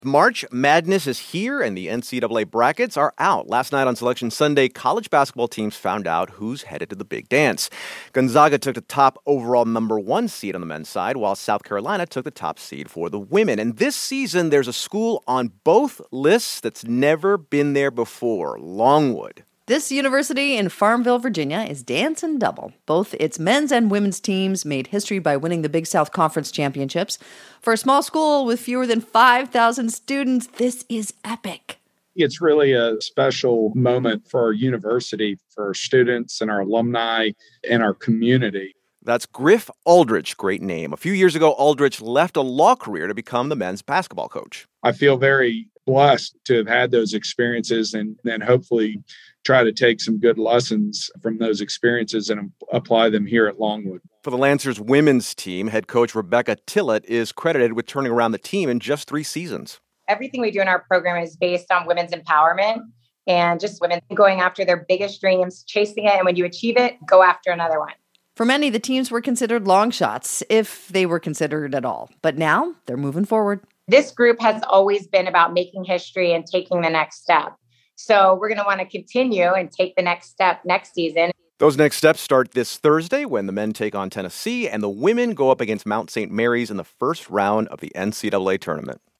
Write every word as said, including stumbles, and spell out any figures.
March Madness is here, and the N C double A brackets are out. Last night on Selection Sunday, college basketball teams found out who's headed to the big dance. Gonzaga took the top overall number one seed on the men's side, while South Carolina took the top seed for the women. And this season, there's a school on both lists that's never been there before, Longwood. This university in Farmville, Virginia, is dancing double. Both its men's and women's teams made history by winning the Big South Conference championships. For a small school with fewer than five thousand students, this is epic. It's really a special moment for our university, for our students and our alumni and our community. That's Griff Aldrich, great name. A few years ago, Aldrich left a law career to become the men's basketball coach. I feel very blessed to have had those experiences and then hopefully try to take some good lessons from those experiences and apply them here at Longwood. For the Lancers women's team, head coach Rebecca Tillett is credited with turning around the team in just three seasons. Everything we do in our program is based on women's empowerment and just women going after their biggest dreams, chasing it, and when you achieve it, go after another one. For many, the teams were considered long shots, if they were considered at all. But now they're moving forward. This group has always been about making history and taking the next step. So we're going to want to continue and take the next step next season. Those next steps start this Thursday when the men take on Tennessee and the women go up against Mount Saint Mary's in the first round of the N C double A tournament.